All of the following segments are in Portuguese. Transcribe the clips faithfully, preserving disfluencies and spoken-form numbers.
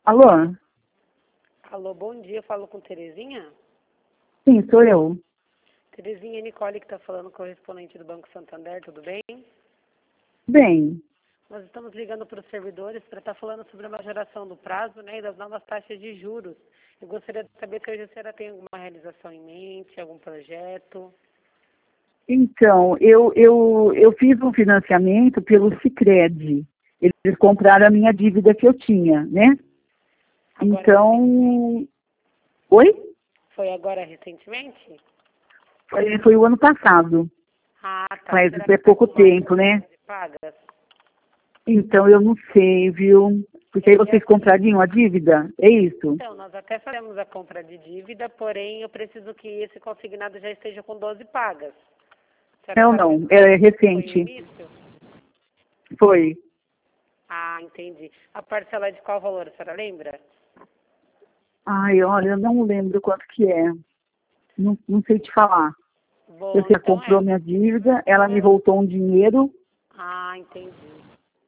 Alô? Alô, bom dia. Eu falo com Terezinha? Sim, sou eu. Terezinha, é Nicole que está falando, correspondente do Banco Santander, tudo bem? Bem, Nós estamos ligando para os servidores para estar falando sobre a majoração do prazo, né, e das novas taxas de juros. Eu gostaria de saber se hoje a senhora tem alguma realização em mente, algum projeto. então, eu, eu, eu fiz um financiamento pelo Sicredi. Eles compraram a minha dívida que eu tinha, né? Agora, Então... Oi? Foi agora recentemente? Foi, foi o ano passado. Ah, tá. Faz Será é que tá pouco com mais tempo, né? de pagas? Então, eu não sei, viu? Porque aí É que vocês assim, comprariam a dívida? É isso? então, nós até fazemos a compra de dívida, porém eu preciso que esse consignado já esteja com doze pagas. Será Não, que ela não. É foi o recente. início? Foi. Ah, entendi. A parcela de qual valor, a senhora lembra? Ai, olha, eu não lembro quanto que é. Não, não sei te falar. Bom, Você então comprou é. minha dívida, ela me Número... voltou um dinheiro, Ah, entendi.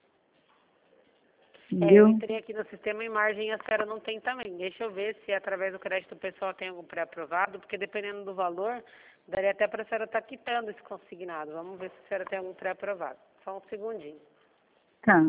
É, eu entendeu? entrei aqui no sistema em margem e a senhora não tem também. Deixa eu ver se através do crédito pessoal tem algum pré-aprovado, porque dependendo do valor, daria até para a senhora estar quitando esse consignado. Vamos ver se a senhora tem algum pré-aprovado. Só um segundinho. Tá.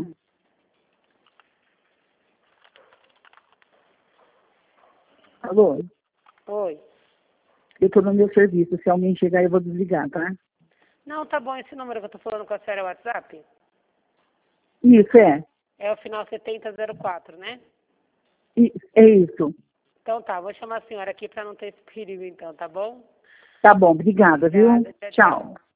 Alô? Oi. Eu estou no meu serviço. Se alguém chegar, eu vou desligar, tá? Não, tá bom. Esse número que eu tô falando com a senhora é o WhatsApp? Isso, é. É o final setenta zero quatro, né? I- É isso. Então tá, vou chamar a senhora aqui para não ter esse perigo então, tá bom? Tá bom, obrigada, viu? Obrigada, tchau, tchau. Tchau.